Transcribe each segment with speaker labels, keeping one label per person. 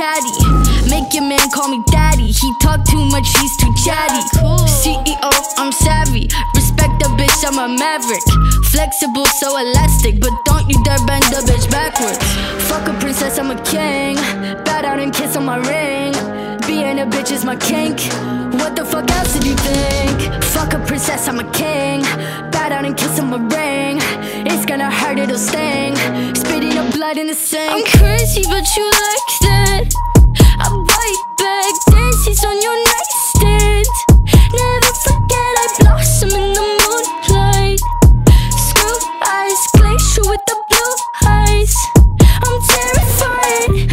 Speaker 1: catty. Make your man call me daddy. He talk too much, he's too chatty. CEO, I'm savvy. Respect the bitch, I'm a maverick. Flexible, so elastic, but don't you dare bend the bitch backwards. Fuck a princess, I'm a king. Bow down and kiss on my ring. Being a bitch is my kink. What the fuck else did you think? Fuck a princess, I'm a king. Bow down and kiss on my ring. It's gonna hurt, it'll sting. Spitting up blood in the sink. I'm crazy, but you like that. I bite back, dances on your nightstand. Never forget I blossom in the moonlight. Screw eyes, glacier with the blue eyes. I'm terrified.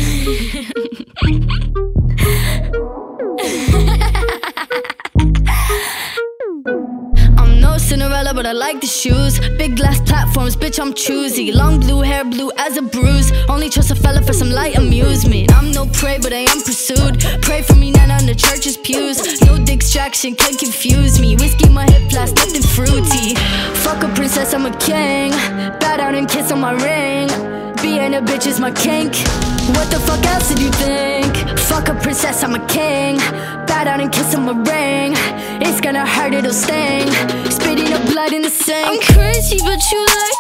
Speaker 1: I'm no Cinderella, but I like the shoes. Big glass platforms, bitch, I'm choosy. Long blue hair, blue as a bruise. Only trust a fella for some light amusement. I'm no prey, but I am pursued. Pray for me, not on the church's pews. No distraction can confuse me. Whiskey in my hip flask, nothing fruity. Fuck a princess, I'm a king. Bow down and kiss on my ring. Being a bitch is my kink. What the fuck else did you think? Fuck a princess, I'm a king. Bow down and kiss on my ring. It's gonna hurt, it'll sting. Spitting up blood in the sink. I'm crazy, but you like